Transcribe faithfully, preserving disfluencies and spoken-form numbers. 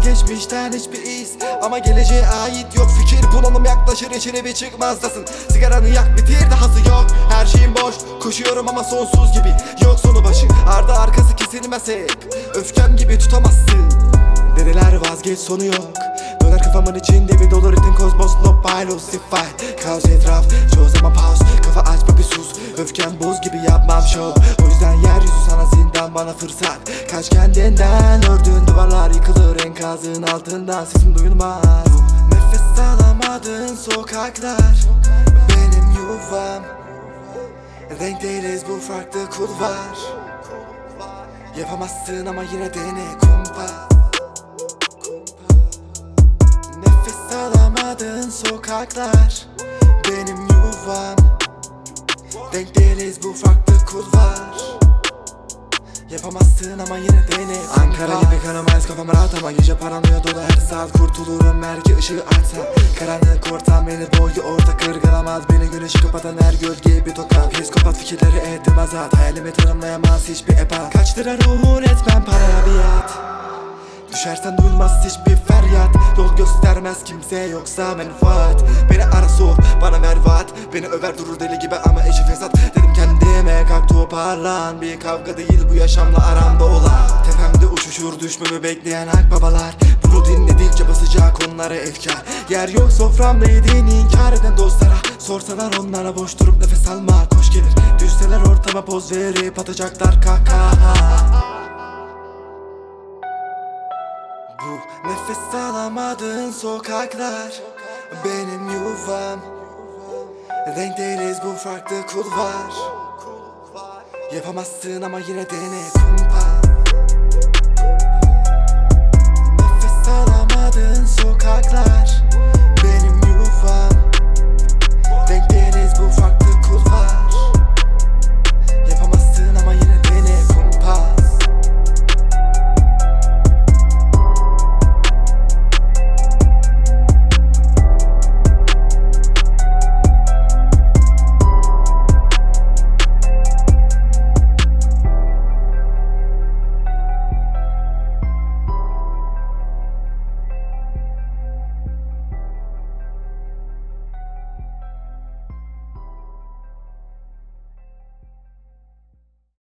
geçmişten hiçbir iz, ama geleceğe ait yok fikir. Bulanım yaklaşır, içine bir çıkmazdasın. Sigaranı yak, bitir, dahası yok. Her şeyim boş, koşuyorum ama sonsuz gibi. Yok sonu başı, ardı arkası kesilmez hep. Öfkem gibi tutamazsın. Dediler vazgeç, sonu yok. Döner kafamın içinde bir dolu ritim, kozmos no Lucifer. Kaos etraf, çoğu zaman pause. Kafa açma bir sus, öfkem buz gibi, yapmam show. O yüzden yeryüzü sana zindan, bana fırsat. Kaç kendinden, ördüğün duvarlar yıkılır enkazın altından, sesim duyulmaz. Nefes alamadığın sokaklar benim yuvam. Renk değiliz, bu farklı kulvar. Yapamazsın ama yine dene kumpa. Nefes alamadığın sokaklar benim yuvam. Denk değiliz, bu farklı kulvar. Yapamazsın ama yine dene. Ankara gibi kanamayız, kafam rahat ama gece paranoya dolu her saat. Kurtulurum belki ışığı artsa. Karanlık ortam beni boyu orta kırgılamaz. Beni güneşi kapatan her gölgeye bir tokat. Psikopat fikirleri ettim azat. Hayalimi tanımlayamaz hiçbir ebat. Kaç lira ruhun etmem paraya biat. Düşersen duyulmaz hiçbir feryat. Yol göstermez kimse yoksa menfaat. Beni ara sor, bana ver vaat. Beni över durur deli gibi ama eşi fesat. Dedim kendime kalk toparlan. Bir kavga değil bu yaşamla aramda olan. Tepemde uçuşur düşmemi bekleyen akbabalar. Bunu dinledikçe basacak onlara efkar. Yer yok soframda yediğini inkar eden dostlara. Sorsalar onlara boş durup nefes alma koş gelir. Düşseler ortama poz verip atacaklar kahkaha. Bu nefes alamadığın sokaklar benim yuvam. Renk değiliz, bu farklı kulvar. Yapamazsın ama yine dene kumpa.